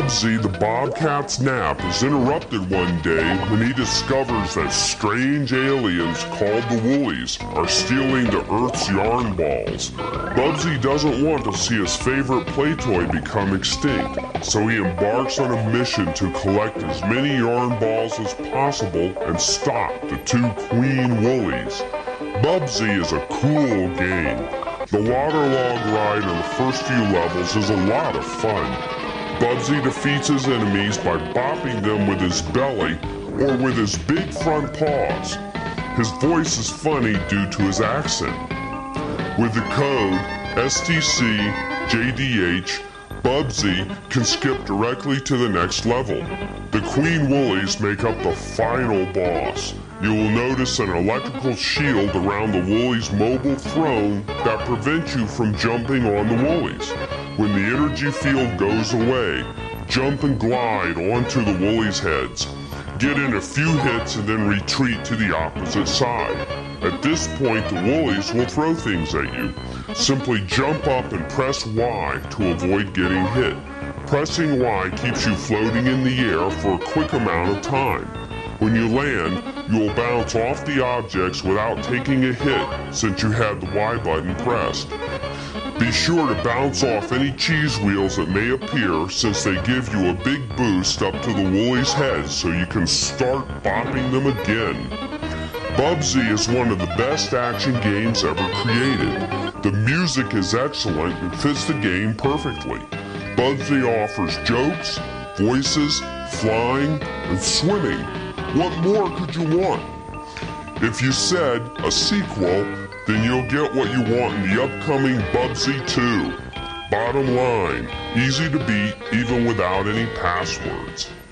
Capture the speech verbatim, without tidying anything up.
Bubsy the Bobcat's nap is interrupted one day when he discovers that strange aliens called the Woolies are stealing the Earth's yarn balls. Bubsy doesn't want to see his favorite play toy become extinct, so he embarks on a mission to collect as many yarn balls as possible and stop the two Queen Woolies. Bubsy is a cool game. The waterlog ride in the first few levels is a lot of fun. Bubsy defeats his enemies by bopping them with his belly or with his big front paws. His voice is funny due to his accent. With the code S T C J D H, Bubsy can skip directly to the next level. The Queen Woolies make up the final boss. You will notice an electrical shield around the Woolies' mobile throne that prevents you from jumping on the Woolies. When the energy field goes away, jump and glide onto the Woolies' heads. Get in a few hits and then retreat to the opposite side. At this point, the Woolies will throw things at you. Simply jump up and press Y to avoid getting hit. Pressing Y keeps you floating in the air for a quick amount of time. When you land, you will bounce off the objects without taking a hit since you had the Y button pressed. Be sure to bounce off any cheese wheels that may appear since they give you a big boost up to the Woolies' heads so you can start bopping them again. Bubsy is one of the best action games ever created. The music is excellent and fits the game perfectly. Bubsy offers jokes, voices, flying, and swimming. What more could you want? If you said a sequel, then you'll get what you want in the upcoming Bubsy two. Bottom line, easy to beat even without any passwords.